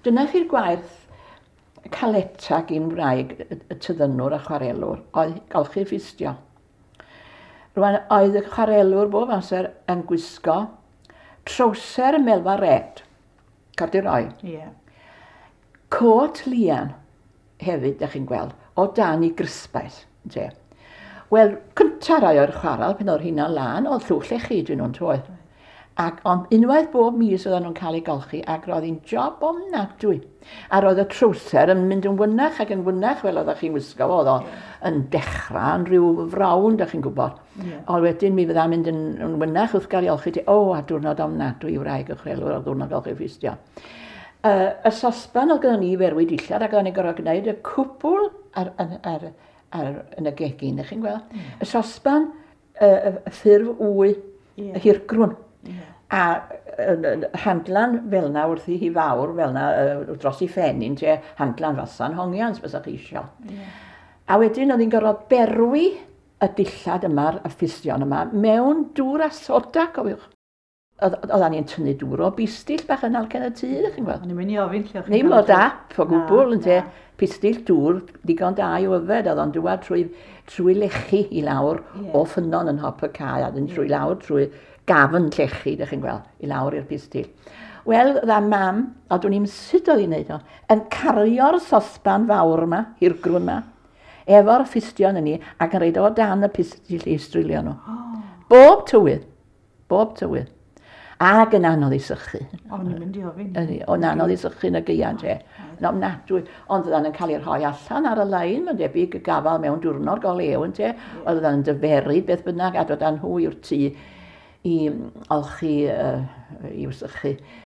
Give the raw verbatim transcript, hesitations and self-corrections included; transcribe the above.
Dyna chi'r gwaith caleta gyn wraig y tyddynwr a chwarelwr, oedd golchi ffistio. Rwan oedd y chwarelwr bob amser yn gwisgo trowser melfa red, cordiroi. Ie. Cot lian hefyd, da chi'n gweld, o dan i grisbaeth. Wel, cyntaf rai o'r chwaral, pen o'r hynna lan, oedd llwch llechi dyn nhw'n toedd. Ac ond unwaith bob mis oedden nhw'n cael ei golchi, ac roedd hi'n job ofnadwy. A roedd y trwser yn mynd yn wynach ac yn wynach, fel oeddech chi'n wisgo, oedd o yn dechrau, yn rhyw frawnd, da chi'n gwybod. Yeah. Ond wedyn mi fydda mynd yn, yn wynach wrth gael ei olchi, ti, o, a diwrnod ofnadwy i wraig y chrelwr, a diwrnod golchi ffistio. Uh, y sosban oedd gyda ni ferwi dillad, ac oedd ni gorfod gwneud y cwpl ar, ar, ar, ar, yn y gegin, ydych chi'n gweld? Mm. Y sosban, uh, y ffurf wy, yeah. Y hirgrwn. Yeah. A uh, handlan fel na wrth i hi fawr, fel na uh, dros i ffennin, te handlan fasan hongians, bys chi isio. Yeah. A wedyn oedd hi'n gorfod berwi y dillad yma, y ffistion yma, mewn dŵr a soda, cofiwch. Oedden ni'n tynnu dŵr o bistill bach yn alcan y tŷ, ydych chi'n gweld? O'n i'n mynd i ofyn lle o'ch chi'n... Neu mod ap o gwbl, yn te, pistill dŵr, digon da i yfed, oedd o'n dŵad trwy, trwy lechi i lawr yeah. O ffynon yn hop y cae, a dyn trwy yeah. Lawr trwy gafn llechi, ydych chi'n gweld, i lawr i'r pistill. Wel, dda mam, a dwi'n i'n sut oedd hi'n neud o, yn cario'r sosban fawr yma, i'r grwn yma, efo'r ffistion yn ni, ac yn reid o dan y pistill i strilio nhw. Oh. Bob tywydd, bob tywydd. Ac yn anodd i sychu. O'n i'n mynd i ofyn. O'n anodd i sychu yn y geian, te. Yn ofnadwy. Ond oedden yn cael ei rhoi allan ar y lein, mae'n debyg y gafal mewn diwrnod go lew, te. Oedd oedden yn dyferu beth bynnag, a doedden nhw i'r tŷ i olchi, uh, i sychu.